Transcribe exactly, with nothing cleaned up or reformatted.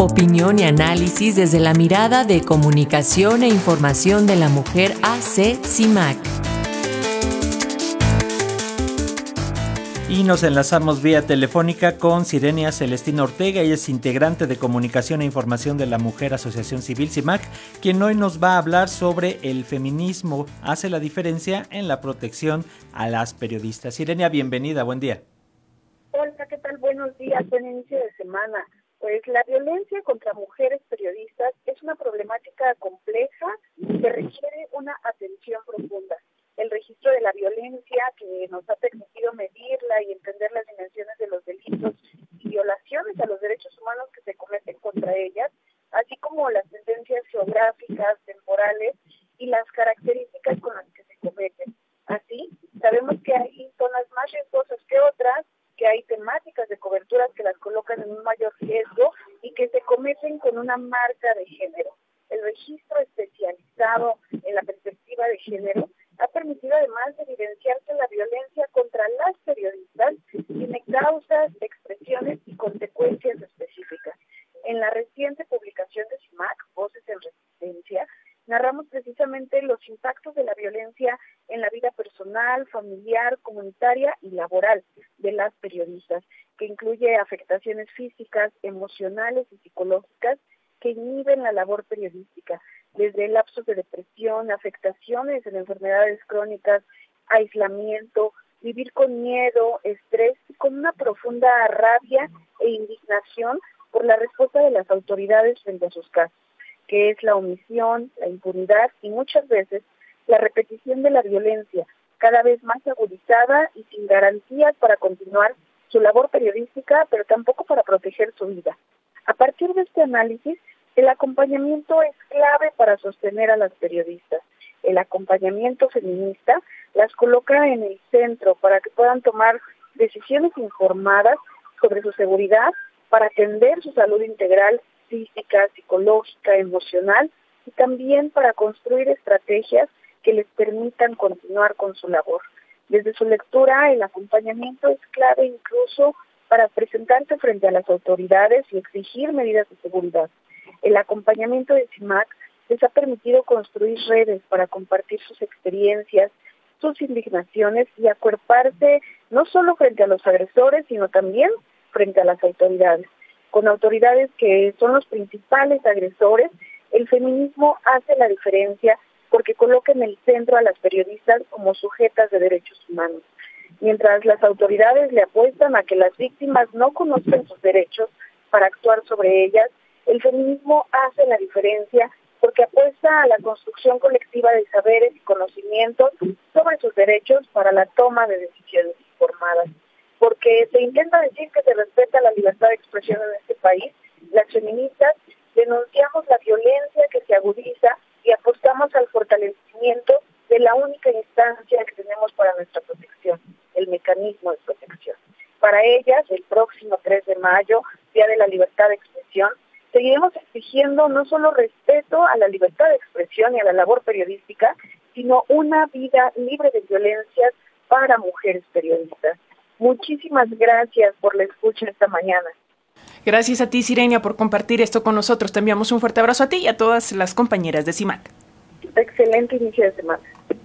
Opinión y análisis desde la mirada de Comunicación e Información de la Mujer A C CIMAC. Y nos enlazamos vía telefónica con Sirenia Celestina Ortega. Ella es integrante de Comunicación e Información de la Mujer Asociación Civil CIMAC, quien hoy nos va a hablar sobre el feminismo hace la diferencia en la protección a las periodistas. Sirenia, bienvenida, buen día. Hola, ¿qué tal? Buenos días, buen inicio de semana. Pues la violencia contra mujeres periodistas es una problemática compleja que requiere una atención profunda. El registro de la violencia que nos ha permitido medirla y entender las dimensiones de los delitos y violaciones a los derechos humanos que se cometen contra ellas, así como las tendencias geográficas, temporales y las características con las que se cometen. Así, sabemos que hay zonas más riesgosas que otras, que hay temáticas de coberturas que las colocan en un mayor riesgo y que se cometen con una marca de género. El registro especializado en la perspectiva de género ha permitido además de evidenciarse la violencia contra las periodistas, tiene causas, expresiones y consecuencias específicas. En la reciente publicación de CIMAC, Voces en Resistencia, narramos precisamente los impactos de la violencia en la vida personal, familiar, comunitaria y laboral de las periodistas, que incluye afectaciones físicas, emocionales y psicológicas que inhiben la labor periodística, desde lapsos de depresión, afectaciones en enfermedades crónicas, aislamiento, vivir con miedo, estrés y con una profunda rabia e indignación por la respuesta de las autoridades frente a sus casos, que es la omisión, la impunidad y muchas veces la repetición de la violencia, cada vez más agudizada y sin garantías para continuar su labor periodística, pero tampoco para proteger su vida. A partir de este análisis, el acompañamiento es clave para sostener a las periodistas. El acompañamiento feminista las coloca en el centro para que puedan tomar decisiones informadas sobre su seguridad, para atender su salud integral, física, psicológica, emocional, y también para construir estrategias que les permitan continuar con su labor. Desde su lectura, el acompañamiento es clave incluso para presentarse frente a las autoridades y exigir medidas de seguridad. El acompañamiento de CIMAC les ha permitido construir redes para compartir sus experiencias, sus indignaciones y acuerparse no solo frente a los agresores, sino también frente a las autoridades. Con autoridades que son los principales agresores, el feminismo hace la diferencia porque coloca en el centro a las periodistas como sujetas de derechos humanos. Mientras las autoridades le apuestan a que las víctimas no conozcan sus derechos para actuar sobre ellas, el feminismo hace la diferencia porque apuesta a la construcción colectiva de saberes y conocimientos sobre sus derechos para la toma de decisiones informadas. Porque se intenta decir que se respeta la libertad de expresión en este país, las feministas denunciamos la violencia que se agudiza y apostamos al fortalecimiento de la única instancia que tenemos para nuestra protección, el mecanismo de protección. Para ellas, el próximo tres de mayo, Día de la Libertad de Expresión, seguiremos exigiendo no solo respeto a la libertad de expresión y a la labor periodística, sino una vida libre de violencias para mujeres periodistas. Muchísimas gracias por la escucha esta mañana. Gracias a ti, Sirenia, por compartir esto con nosotros. Te enviamos un fuerte abrazo a ti y a todas las compañeras de CIMAC. Excelente inicio de semana.